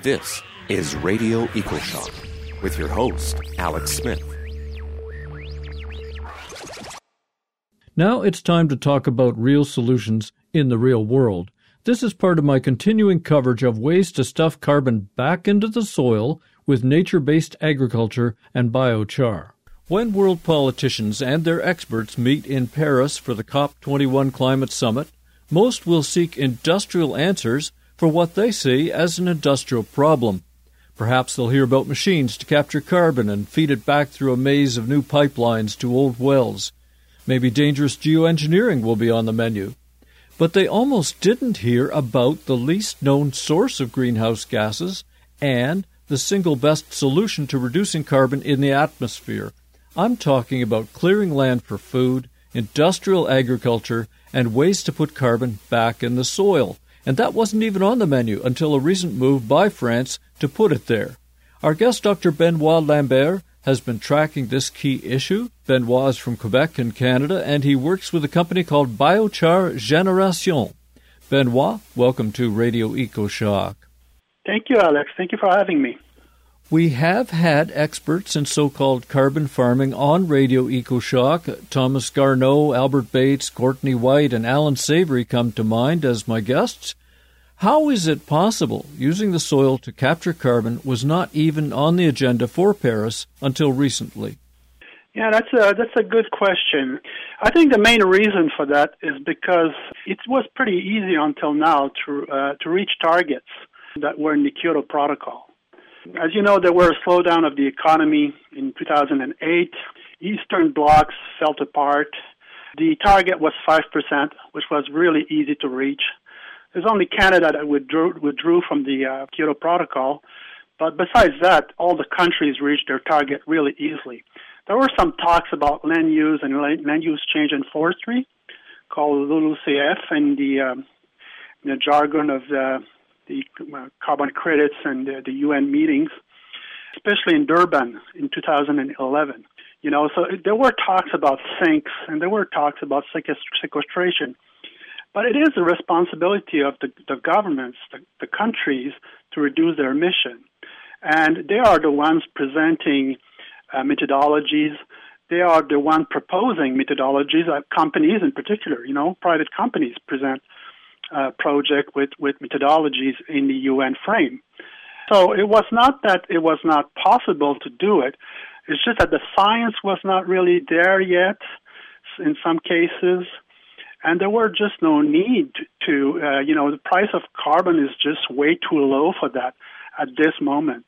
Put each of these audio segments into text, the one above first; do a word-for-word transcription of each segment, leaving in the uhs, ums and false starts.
This is Radio EcoShock with your host, Alex Smith. Now it's time to talk about real solutions in the real world. This is part of my continuing coverage of ways to stuff carbon back into the soil with nature-based agriculture and biochar. When world politicians and their experts meet in Paris for the COP twenty-one climate summit, most will seek industrial answers for what they see as an industrial problem. Perhaps they'll hear about machines to capture carbon and feed it back through a maze of new pipelines to old wells. Maybe dangerous geoengineering will be on the menu. But they almost didn't hear about the least known source of greenhouse gases and the single best solution to reducing carbon in the atmosphere. I'm talking about clearing land for food, industrial agriculture, and ways to put carbon back in the soil. And that wasn't even on the menu until a recent move by France to put it there. Our guest, Doctor Benoit Lambert, has been tracking this key issue. Benoit is from Quebec in Canada, and he works with a company called Biochar Generation. Benoit, welcome to Radio EcoShock. Thank you, Alex. Thank you for having me. We have had experts in so-called carbon farming on Radio EcoShock. Thomas Garneau, Albert Bates, Courtney White, and Alan Savory come to mind as my guests. How is it possible using the soil to capture carbon was not even on the agenda for Paris until recently? Yeah, that's a, that's a good question. I think the main reason for that is because it was pretty easy until now to uh, to reach targets that were in the Kyoto Protocol. As you know, there were a slowdown of the economy in two thousand eight. Eastern blocs fell apart. The target was five percent, which was really easy to reach. There's only Canada that withdrew, withdrew from the uh, Kyoto Protocol. But besides that, all the countries reached their target really easily. There were some talks about land use and land use change in forestry, called LULUCF, in the, um, in the jargon of the the carbon credits and the, the U N meetings, especially in Durban in two thousand eleven. You know, so there were talks about sinks and there were talks about sequestration. But it is the responsibility of the, the governments, the, the countries, to reduce their emission. And they are the ones presenting uh, methodologies. They are the ones proposing methodologies, uh, companies in particular, you know, private companies present Uh, project with, with methodologies in the U N frame. So it was not that it was not possible to do it. It's just that the science was not really there yet in some cases, and there were just no need to, uh, you know, the price of carbon is just way too low for that at this moment.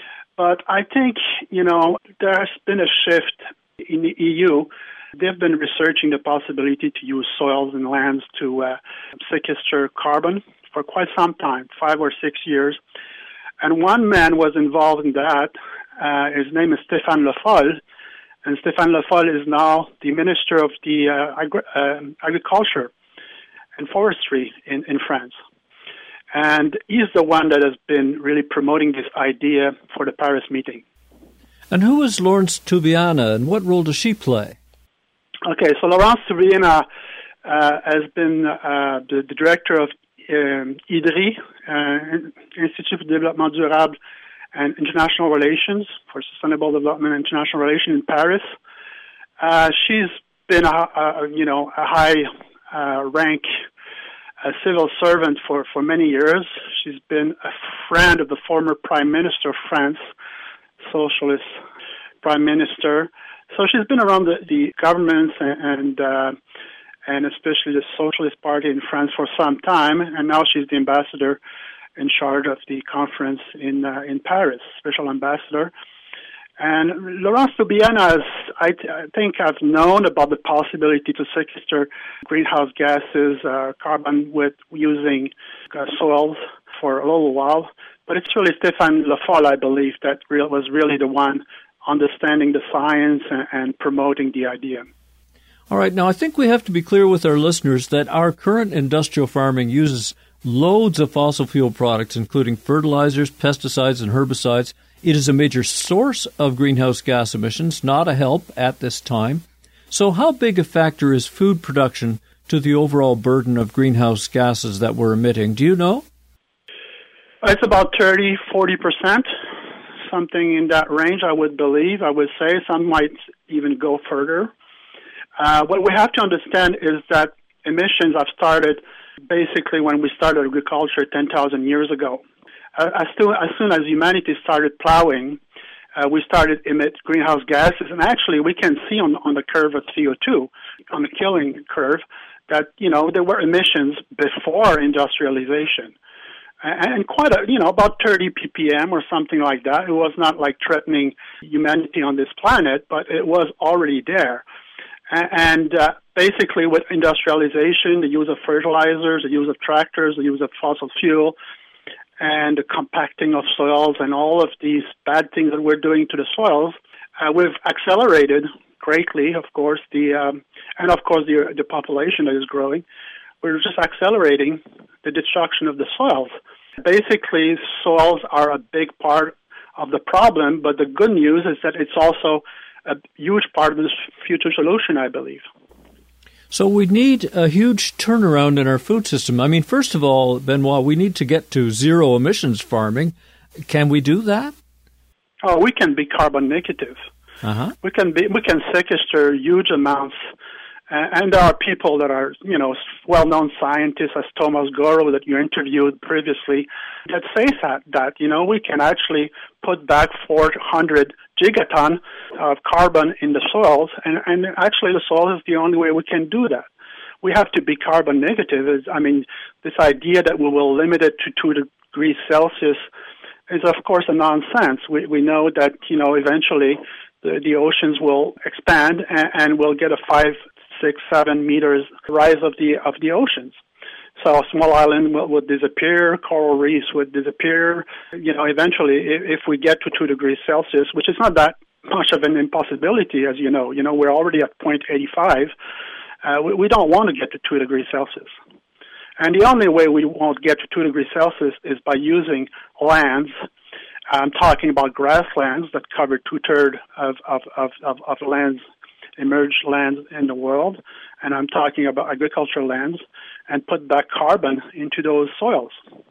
But I think, you know, there's been a shift in the E U. They've been researching the possibility to use soils and lands to uh, sequester carbon for quite some time, five or six years. And one man was involved in that. Uh, his name is Stéphane Le Foll. And Stéphane Le Foll is now the Minister of the uh, Agri- uh, Agriculture and Forestry in, in France. And he's the one that has been really promoting this idea for the Paris meeting. And who is Laurence Tubiana, and what role does she play? Okay, so Laurence Tubiana uh, has been uh, the, the director of um, I D R I, uh, Institute for Développement Durable and International Relations, for Sustainable Development and International Relations in Paris. Uh, she's been a, a you know a high uh, rank a civil servant for, for many years. She's been a friend of the former Prime Minister of France, socialist Prime Minister. So she's been around the, the governments and and, uh, and especially the Socialist Party in France for some time, and now she's the ambassador in charge of the conference in uh, in Paris, special ambassador. And Laurence Tubiana, I, th- I think I've known about the possibility to sequester greenhouse gases, uh, carbon with using uh, soils for a little while, but it's really Stéphane Le Foll, I believe, that real, was really the one understanding the science and, and promoting the idea. All right. Now, I think we have to be clear with our listeners that our current industrial farming uses loads of fossil fuel products, including fertilizers, pesticides, and herbicides. It is a major source of greenhouse gas emissions, not a help at this time. So how big a factor is food production to the overall burden of greenhouse gases that we're emitting? Do you know? It's about thirty, forty percent, something in that range, I would believe. I would say some might even go further. Uh, what we have to understand is that emissions have started basically when we started agriculture ten thousand years ago. Uh, as, soon, as soon as humanity started plowing, uh, we started emit greenhouse gases, and actually we can see on, on the curve of C O two, on the killing curve, that, you know, there were emissions before industrialization. And quite a, you know, about thirty ppm or something like that. It was not like threatening humanity on this planet, but it was already there. And uh, basically with industrialization, the use of fertilizers, the use of tractors, the use of fossil fuel, and the compacting of soils and all of these bad things that we're doing to the soils, uh, we've accelerated greatly, of course, the um, and of course the, the population that is growing. We're just accelerating the destruction of the soils. Basically, soils are a big part of the problem, but the good news is that it's also a huge part of this future solution, I believe. So we need a huge turnaround in our food system. I mean, first of all, Benoit, we need to get to zero emissions farming. Can we do that? Oh, we can be carbon negative. Uh-huh. We can be, we can sequester huge amounts. And there are people that are, you know, well-known scientists, as Thomas Goro that you interviewed previously, that say that, that, you know, we can actually put back four hundred gigaton of carbon in the soils, and, and actually the soil is the only way we can do that. We have to be carbon negative. Is, I mean, this idea that we will limit it to two degrees Celsius is, of course, a nonsense. We, we know that, you know, eventually the, the oceans will expand and, and we'll get a five six, seven meters rise of the of the oceans. So a small island will, would disappear, coral reefs would disappear. You know, eventually, if, if we get to two degrees Celsius, which is not that much of an impossibility, as you know, you know, we're already at zero point eight five. Uh, we, we don't want to get to two degrees Celsius. And the only way we won't get to two degrees Celsius is by using lands. I'm talking about grasslands that cover two-thirds of, of, of, of, of lands, emerged lands in the world, and I'm talking about agricultural lands, and put back carbon into those soils.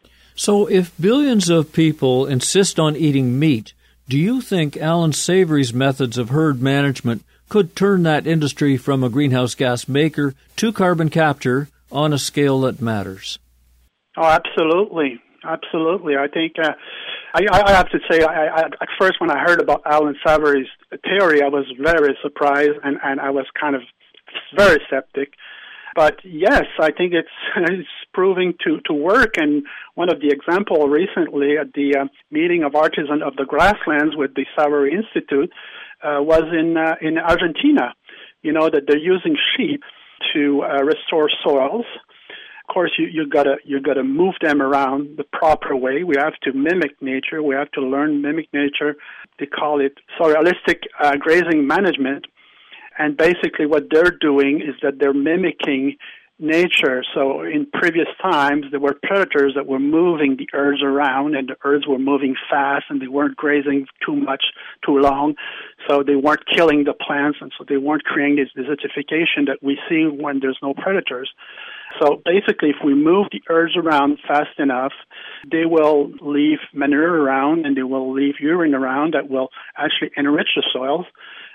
So if billions of people insist on eating meat, do you think Alan Savory's methods of herd management could turn that industry from a greenhouse gas maker to carbon capture on a scale that matters? Oh, absolutely. Absolutely. I think uh, I, I have to say, I, I, at first when I heard about Alan Savory's theory, I was very surprised, and, and I was kind of very skeptic. But yes, I think it's, it's proving to, to work. And one of the examples recently at the uh, meeting of artisans of the grasslands with the Savory Institute uh, was in uh, in Argentina. You know, that they're using sheep to uh, restore soils. Of course, you you gotta you gotta move them around the proper way. We have to mimic nature. We have to learn mimic nature. They call it soilistic uh, grazing management. And basically, what they're doing is that they're mimicking nature. So, in previous times, there were predators that were moving the herds around, and the herds were moving fast, and they weren't grazing too much, too long. So they weren't killing the plants, and so they weren't creating this desertification that we see when there's no predators. So basically, if we move the herds around fast enough, they will leave manure around and they will leave urine around that will actually enrich the soils.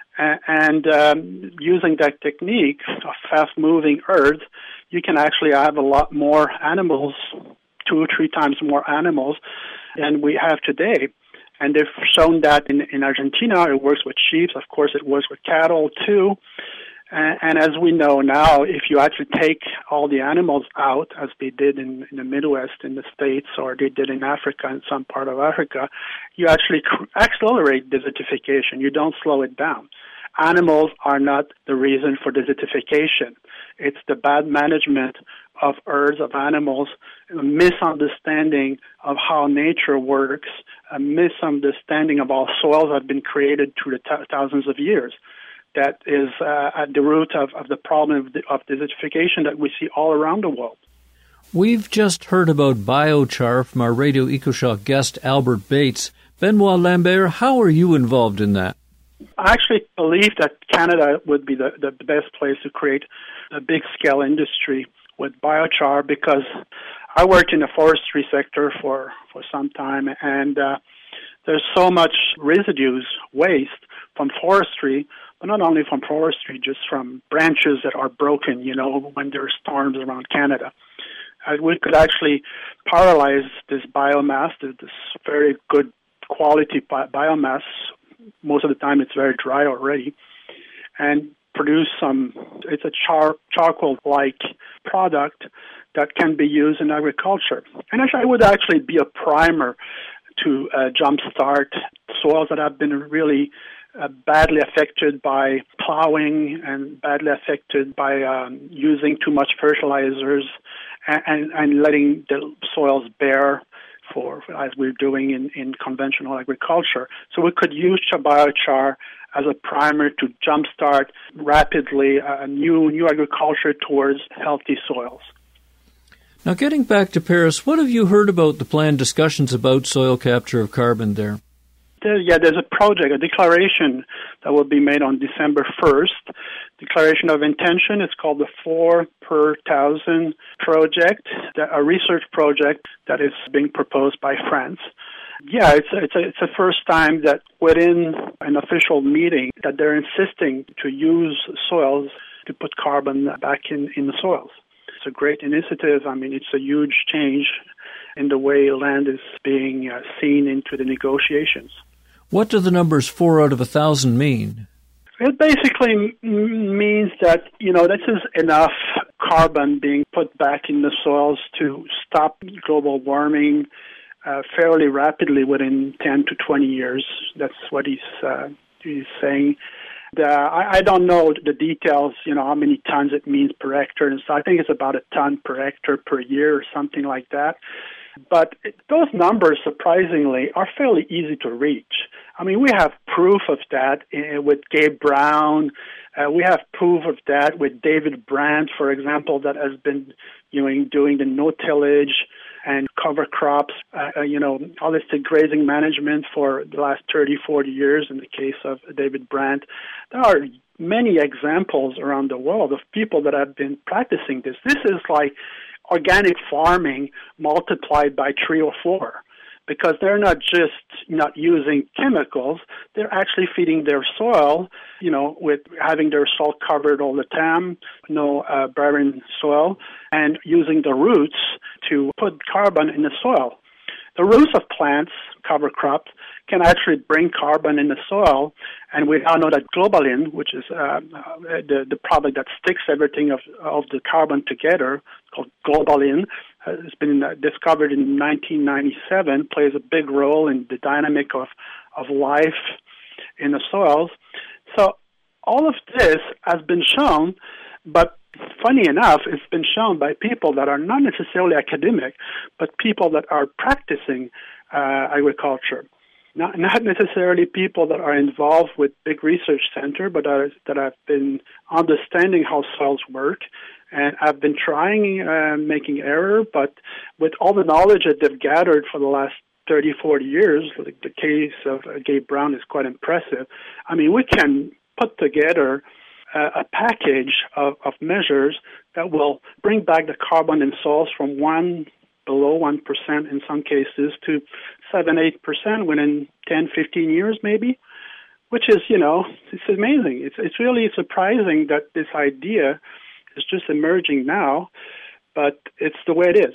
And um, using that technique of fast-moving herds, you can actually have a lot more animals, two or three times more animals than we have today. And they've shown that in, in Argentina, it works with sheep. Of course, it works with cattle, too. And as we know now, if you actually take all the animals out, as they did in, in the Midwest in the States, or they did in Africa, in some part of Africa, you actually accelerate desertification. You don't slow it down. Animals are not the reason for desertification. It's the bad management of herds of animals, a misunderstanding of how nature works, a misunderstanding of how soils have been created through the th- thousands of years. That is uh, at the root of, of the problem of, the, of desertification that we see all around the world. We've just heard about biochar from our Radio EcoShock guest, Albert Bates. Benoit Lambert, how are you involved in that? I actually believe that Canada would be the, the best place to create a big-scale industry with biochar because I worked in the forestry sector for, for some time, and uh, there's so much residues, waste from forestry, but not only from forestry, just from branches that are broken, you know, when there are storms around Canada. Uh, we could actually pyrolyze this biomass, this very good quality bi- biomass. Most of the time it's very dry already, and produce some, it's a char, charcoal-like product that can be used in agriculture. And actually, it would actually be a primer to uh, jumpstart soils that have been really uh, badly affected by plowing and badly affected by um, using too much fertilizers and, and, and letting the soils bare for, as we're doing in, in conventional agriculture. So we could use biochar as a primer to jumpstart rapidly a new new agriculture towards healthy soils. Now, getting back to Paris, what have you heard about the planned discussions about soil capture of carbon there? There, yeah, there's a project, a declaration that will be made on December first. Declaration of intention. It's called the Four Per Thousand Project, a research project that is being proposed by France. Yeah, it's a, it's a, it's the first time that within an official meeting that they're insisting to use soils to put carbon back in, in the soils. It's a great initiative. I mean, it's a huge change in the way land is being uh, seen into the negotiations. What do the numbers four out of a thousand mean? It basically m- means that, you know, this is enough carbon being put back in the soils to stop global warming uh, fairly rapidly within ten to twenty years. That's what he's, uh, he's saying. The, I, I don't know the details, you know, how many tons it means per hectare. And so I think it's about a ton per hectare per year or something like that. But it, those numbers, surprisingly, are fairly easy to reach. I mean, we have proof of that uh, with Gabe Brown. Uh, we have proof of that with David Brandt, for example, that has been you know, doing the no-tillage and cover crops, uh, you know, holistic grazing management for the last thirty, forty years in the case of David Brandt. There are many examples around the world of people that have been practicing this. This is like organic farming multiplied by three or four, because they're not just not using chemicals, they're actually feeding their soil, you know, with having their soil covered all the time, no uh, barren soil, and using the roots to put carbon in the soil. The roots of plants, cover crops, can actually bring carbon in the soil, and we now know that Globalin, which is uh, the, the product that sticks everything of, of the carbon together, called Globalin, has been discovered in nineteen ninety-seven, plays a big role in the dynamic of, of life in the soils. So all of this has been shown, but funny enough, it's been shown by people that are not necessarily academic, but people that are practicing uh, agriculture. Not, not necessarily people that are involved with big research center, but are, that have been understanding how soils work and have been trying, uh, making error, but with all the knowledge that they've gathered for the last thirty, forty years, like the case of uh, Gabe Brown is quite impressive. I mean, we can put together uh, a package of, of measures that will bring back the carbon in soils from one below one percent in some cases to seven, eight percent within ten, fifteen years maybe, which is, you know, it's amazing. It's it's really surprising that this idea is just emerging now, but it's the way it is.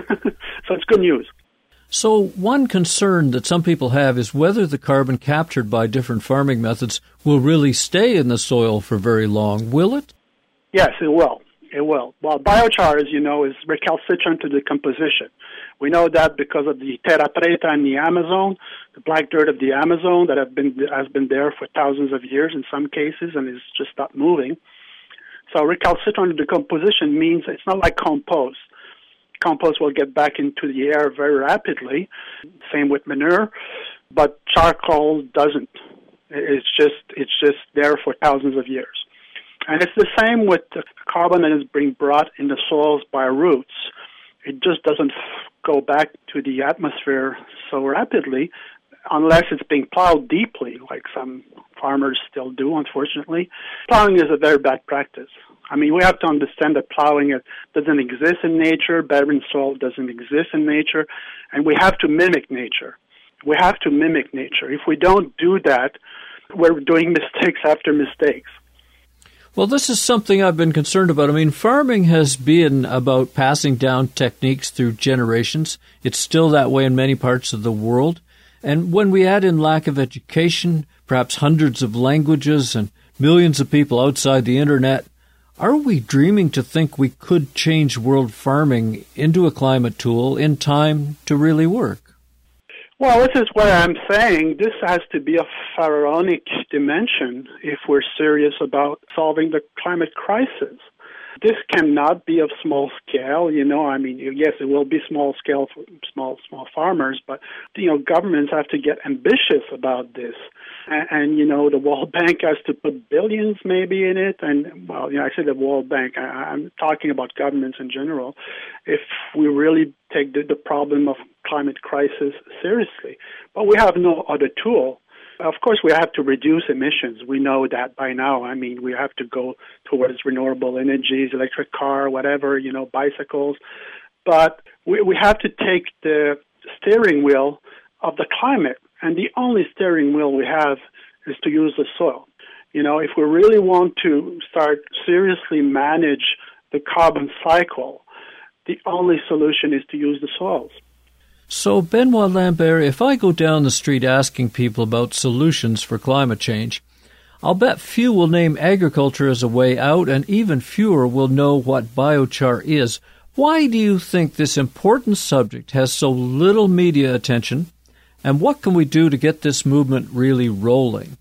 So it's good news. So one concern that some people have is whether the carbon captured by different farming methods will really stay in the soil for very long. Will it? Yes, it will. It will. Well, biochar, as you know, is recalcitrant to decomposition. We know that because of the terra preta in the Amazon, the black dirt of the Amazon that have been has been there for thousands of years in some cases and is just not moving. So recalcitrant decomposition means it's not like compost. Compost will get back into the air very rapidly. Same with manure, but charcoal doesn't. It's just it's just there for thousands of years. And it's the same with the carbon that is being brought in the soils by roots. It just doesn't go back to the atmosphere so rapidly unless it's being plowed deeply, like some farmers still do, unfortunately. Plowing is a very bad practice. I mean, we have to understand that plowing doesn't exist in nature, bettering soil doesn't exist in nature, and we have to mimic nature. We have to mimic nature. If we don't do that, we're doing mistakes after mistakes. Well, this is something I've been concerned about. I mean, farming has been about passing down techniques through generations. It's still that way in many parts of the world. And when we add in lack of education, perhaps hundreds of languages and millions of people outside the internet, are we dreaming to think we could change world farming into a climate tool in time to really work? Well, this is what I'm saying. This has to be a pharaonic dimension if we're serious about solving the climate crisis. This cannot be of small scale, you know, I mean, yes, it will be small scale for small, small farmers, but, you know, governments have to get ambitious about this. And, and, you know, the World Bank has to put billions maybe in it. And, well, you know, I say the World Bank, I, I'm talking about governments in general. If we really take the, the problem of climate crisis seriously, but we have no other tool. Of course, we have to reduce emissions. We know that by now. I mean, we have to go towards renewable energies, electric car, whatever, you know, bicycles. But we, we have to take the steering wheel of the climate, and the only steering wheel we have is to use the soil. You know, if we really want to start seriously manage the carbon cycle, the only solution is to use the soils. So, Benoit Lambert, if I go down the street asking people about solutions for climate change, I'll bet few will name agriculture as a way out, and even fewer will know what biochar is. Why do you think this important subject has so little media attention, and what can we do to get this movement really rolling?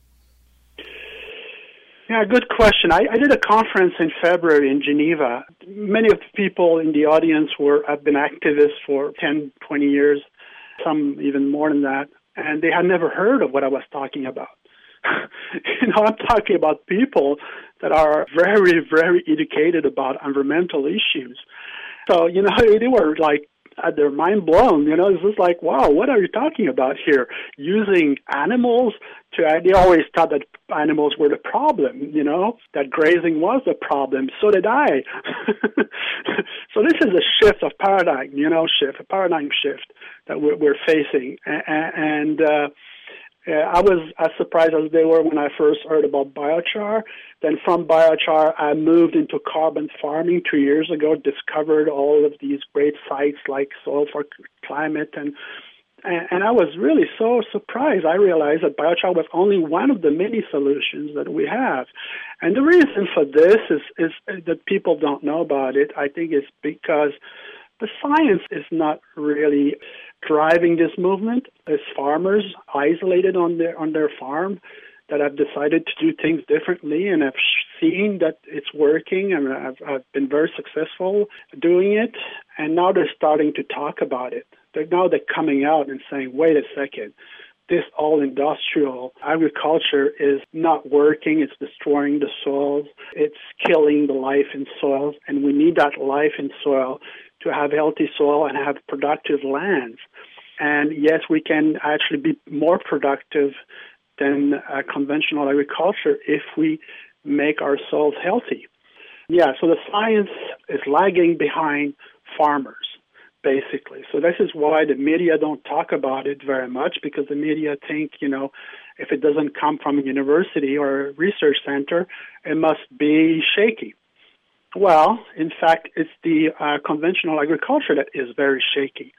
Yeah, good question. I, I did a conference in February in Geneva. Many of the people in the audience were have been activists for ten, twenty years, some even more than that, and they had never heard of what I was talking about. You know, I'm talking about people that are very, very educated about environmental issues. So, you know, they were like, had their mind blown. You know, it's just like, wow, what are you talking about here? Using animals to, they always thought that animals were the problem, you know, that grazing was the problem. So did I. So this is a shift of paradigm, you know, shift, a paradigm shift that we're, we're facing. And, uh, I was as surprised as they were when I first heard about biochar. Then from biochar, I moved into carbon farming two years ago, discovered all of these great sites like Soil for Climate. And, and, and I was really so surprised. I realized that biochar was only one of the many solutions that we have. And the reason for this is, is that people don't know about it. I think it's because the science is not really driving this movement. It's farmers isolated on their on their farm that have decided to do things differently and have seen that it's working, and I've, I've been very successful doing it. And now they're starting to talk about it. They're, now they're coming out and saying, wait a second, this all-industrial agriculture is not working. It's destroying the soils. It's killing the life in soils, and we need that life in soil to have healthy soil and have productive lands. And yes, we can actually be more productive than uh, conventional agriculture if we make our soils healthy. Yeah, so the science is lagging behind farmers, basically. So this is why the media don't talk about it very much, because the media think, you know, if it doesn't come from a university or a research center, it must be shaky. Well, in fact, it's the uh, conventional agriculture that is very shaky.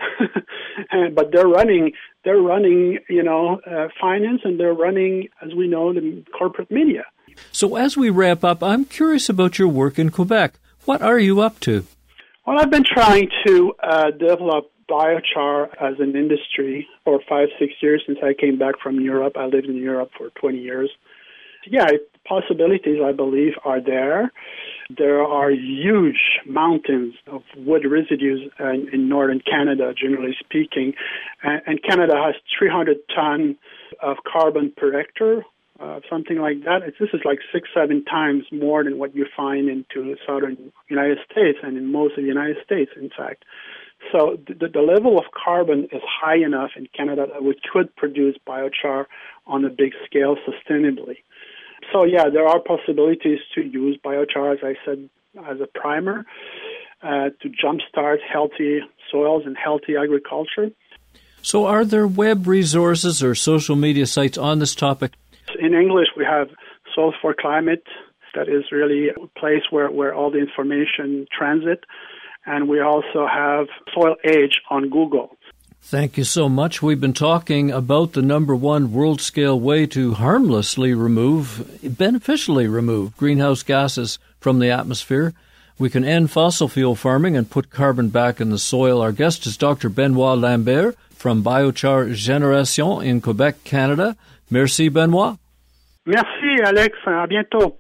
and, but they're running, they're running, you know, uh, finance, and they're running, as we know, the corporate media. So as we wrap up, I'm curious about your work in Quebec. What are you up to? Well, I've been trying to uh, develop biochar as an industry for five, six years since I came back from Europe. I lived in Europe for twenty years. Yeah, possibilities, I believe, are there. There are huge mountains of wood residues in, in northern Canada, generally speaking, and, and Canada has three hundred tons of carbon per hectare, uh, something like that. It's, this is like six, seven times more than what you find into the southern United States and in most of the United States, in fact. So the, the level of carbon is high enough in Canada that we could produce biochar on a big scale sustainably. So, yeah, there are possibilities to use biochar, as I said, as a primer uh, to jumpstart healthy soils and healthy agriculture. So are there web resources or social media sites on this topic? In English, we have Soils for Climate. That is really a place where, where all the information transit. And we also have Soil Age on Google. Thank you so much. We've been talking about the number one world-scale way to harmlessly remove, beneficially remove greenhouse gases from the atmosphere. We can end fossil fuel farming and put carbon back in the soil. Our guest is Doctor Benoit Lambert from Biochar Génération in Quebec, Canada. Merci, Benoit. Merci, Alex. À bientôt.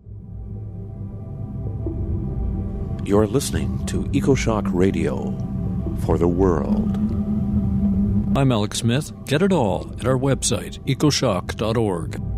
You're listening to EcoShock Radio for the world. I'm Alex Smith. Get it all at our website, ecoshock dot org.